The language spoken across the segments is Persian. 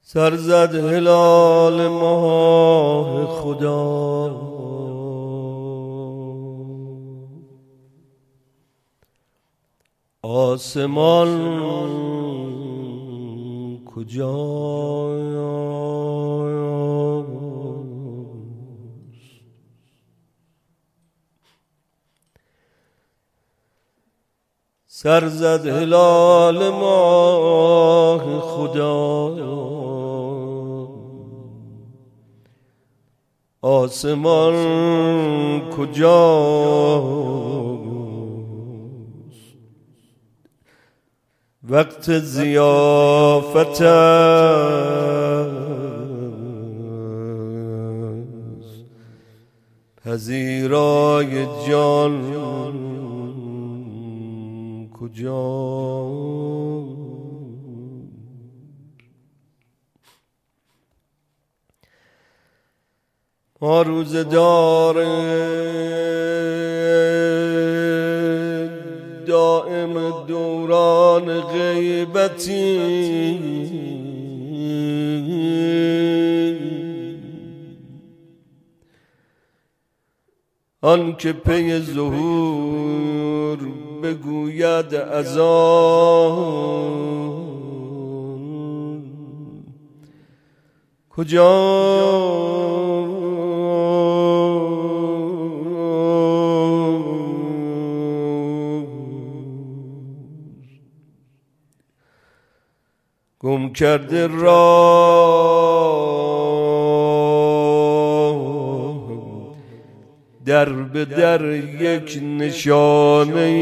سر زد هلال ماه خدا، آسمان کجاست؟ سر زد هلال ماه خدا، آسمان کجاست؟ وقت ضیافت است، پذیرای جان کجاست؟ ما روزدار دائم دوران غیبتی، آن که پی ظهور بگوید از آن کجا؟ گم کرده راه در به در یک نشانه،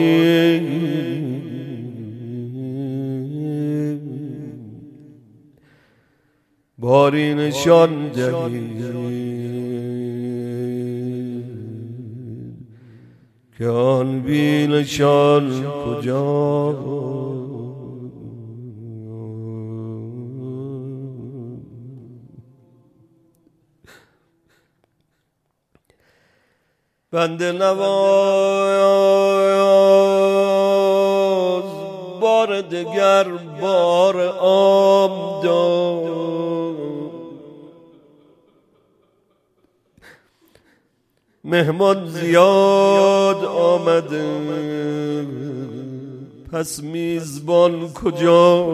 باری نشان دهید که آن بی نشان کجا؟ بنده نواز بار دگر بار عام داد، مهمان زیاد آمده پس میزبان کجا؟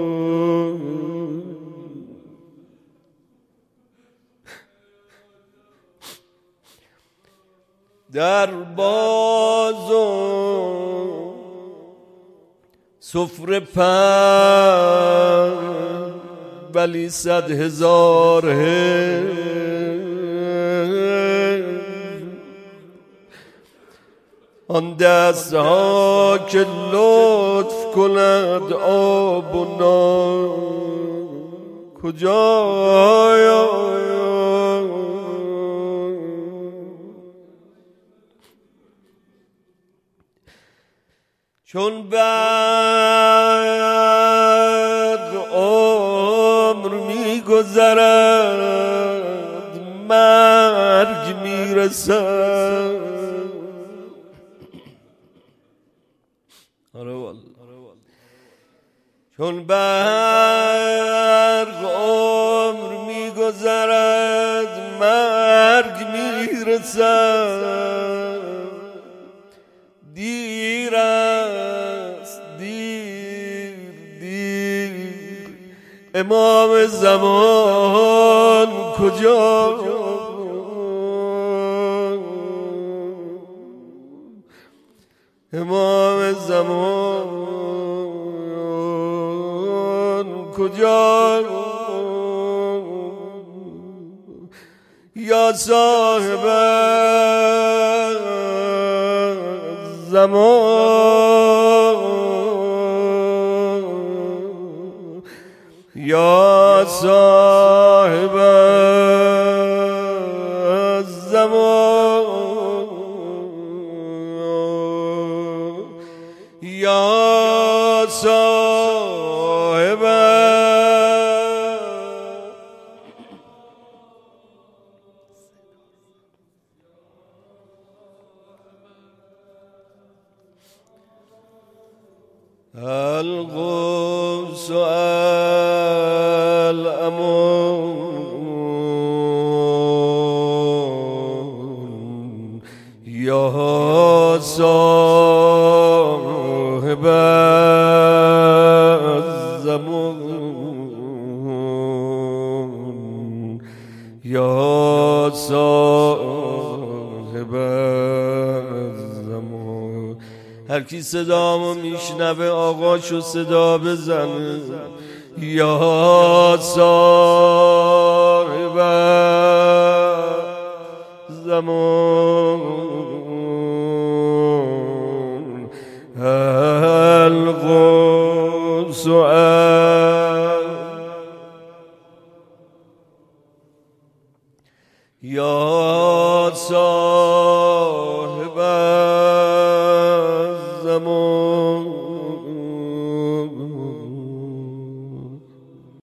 در باز و سفره پهن ولی 100,000 آن دستها که لطف کند آب و نان کجا؟ چون برق عمر می‌گذرد مرگ میرسد، چون برق عمر می‌گذرد مرگ میرسد، دیر است دیر امام زمان کجا؟ امام زمان کجا؟ یا صاحب زمان، یا صاحب زمان، یا صاحب القدس الأمر زمان یا صاحب زمان. هر کی صدامو میشنوه آقاشو صدا بزنه. یا صاحب زمان القدس یا